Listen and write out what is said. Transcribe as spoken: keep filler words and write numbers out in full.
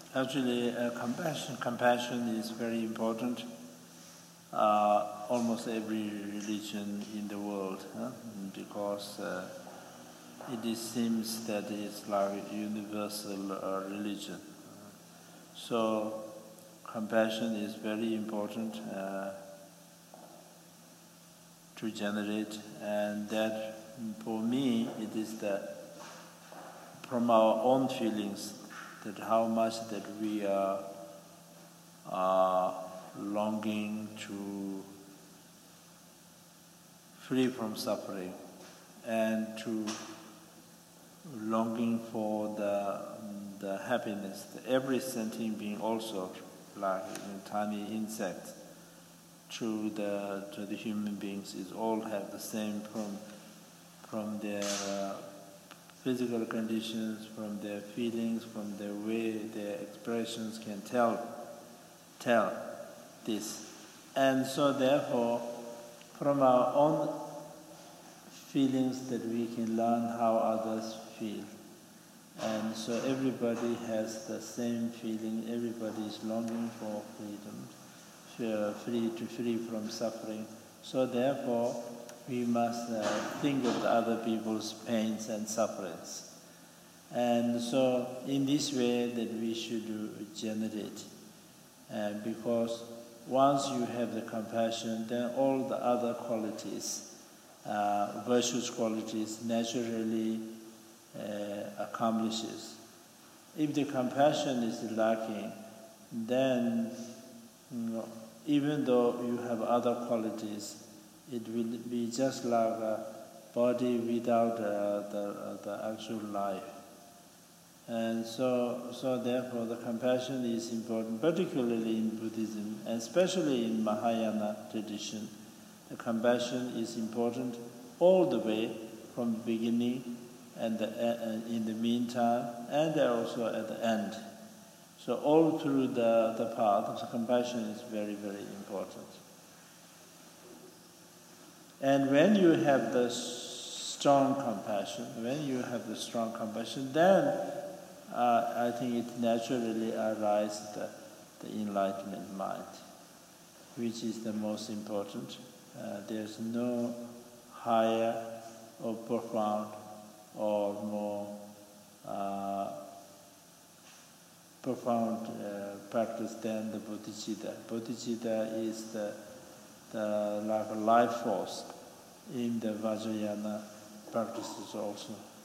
Actually, uh, compassion, compassion is very important. Uh, almost every religion in the world, huh? because uh, it is, seems that it's like a universal uh, religion. So compassion is very important uh, to generate, and that for me it is that from our own feelings that how much that we are uh, longing to free from suffering and to longing for the, the happiness. Every sentient being also, like a tiny insect, to the, to the human beings, is all have the same from, from their uh, physical conditions, from their feelings, from the way their expressions can tell, tell this. And so therefore, from our own feelings that we can learn how others feel. And so everybody has the same feeling, everybody is longing for freedom, free to free from suffering. So therefore, we must uh, think of the other people's pains and sufferings. And so in this way that we should generate. Uh, because once you have the compassion, then all the other qualities, uh, virtuous qualities, naturally uh, accomplishes. If the compassion is lacking, then you know, even though you have other qualities, it will be just like a body without uh, the, uh, the actual life. And so, so therefore the compassion is important, particularly in Buddhism, and especially in Mahayana tradition. The compassion is important all the way from the beginning and the, uh, in the meantime, and also at the end. So all through the, the path, the compassion is very, very important. And when you have the strong compassion, when you have the strong compassion, then uh, I think it naturally arises the, the enlightenment mind, which is the most important. Uh, there's no higher or profound or more uh, profound uh, practice than the bodhicitta. Bodhicitta is the, the like a life force in the Vajrayana practices also.